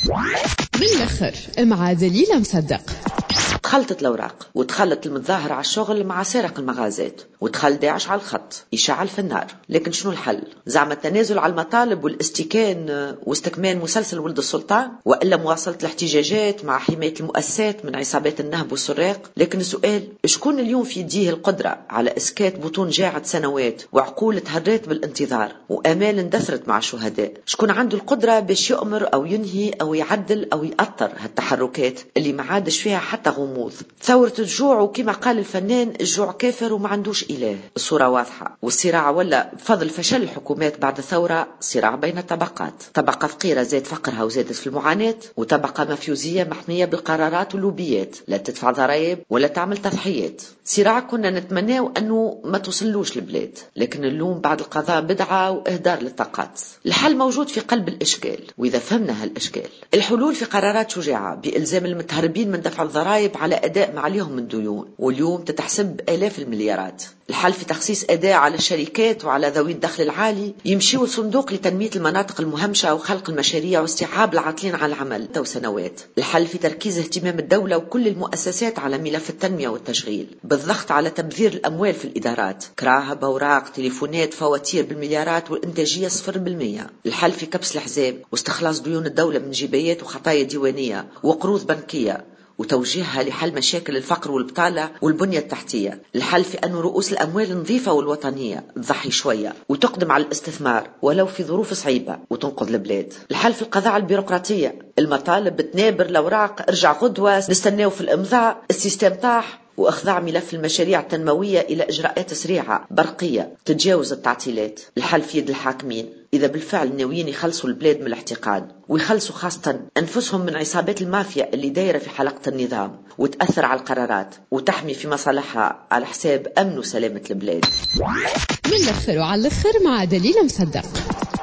من الآخر مع دليل مصدق. تخلطت الأوراق وتخلط المتظاهر على الشغل مع سارق المغازات ودخل داعش على الخط يشعل في النار. لكن شنو الحل؟ زعم التنازل على المطالب والاستكان واستكمال مسلسل ولد السلطان، وإلا مواصلة الاحتجاجات مع حماية المؤسسات من عصابات النهب والسراق؟ لكن السؤال، شكون اليوم في يديه القدرة على إسكات بطون جاعت سنوات وعقول تهرات بالانتظار وآمال اندثرت مع الشهداء؟ شكون عنده القدرة باش يؤمر أو ينهي أو يعدل أو يأطر هالتحركات اللي ما عادش فيها حتى غموض؟ ثورة الجوع، وكما قال الفنان الجوع كافر وما عندوش إله. الصورة واضحة، والصراع ولا بفضل فشل الحكومات بعد الثورة صراع بين الطبقات، طبقة فقيرة زاد فقرها وزادت في المعاناة، وطبقة مفيوزية محمية بالقرارات واللوبيات، لا تدفع ضرائب ولا تعمل تضحيات. صراع كنا نتمناه أنه ما توصلوش البلاد، لكن اللوم بعد القضاء بدعة وإهدار للطاقات. الحل موجود في قلب الإشكال، وإذا فهمنا هالإشكال الحلول في قرارات شجاعة بإلزام المتهربين من دفع الضرائب على أداء ما عليهم من ديون، واليوم تتحسب آلاف المليارات. الحل في تخصيص أداء على الشركات وعلى ذوي الدخل العالي يمشيوا الصندوق لتنمية المناطق المهمشة وخلق المشاريع واستيعاب العاطلين عن العمل تو سنوات. الحل في تركيز اهتمام الدولة وكل المؤسسات على ملف التنمية والتشغيل بالضغط على تبذير الأموال في الإدارات، كراهب، أوراق، تليفونات، فواتير بالمليارات والإنتاجية 0%. الحل في كبس الحزاب واستخلاص ديون الدولة من جبايات وخطايا ديوانية وقروض بنكية وتوجيهها لحل مشاكل الفقر والبطالة والبنية التحتية. الحل في أن رؤوس الأموال النظيفة والوطنية تضحي شوية وتقدم على الاستثمار ولو في ظروف صعيبة وتنقذ البلاد. الحل في القضاء على البيروقراطية، المطالب بتنابر الأوراق، ارجع غدوة، نستناو في الإمضاء، السيستم طاح، وإخضاع ملف المشاريع التنموية إلى إجراءات سريعة برقية تتجاوز التعطيلات. الحل في يد الحاكمين إذا بالفعل ناويين يخلصوا البلاد من الاحتقان، ويخلصوا خاصة أنفسهم من عصابات المافيا اللي دايرة في حلقة النظام وتأثر على القرارات وتحمي في مصالحها على حساب أمن وسلامة البلاد. من الآخر وعلى الآخر مع دليل مصدق.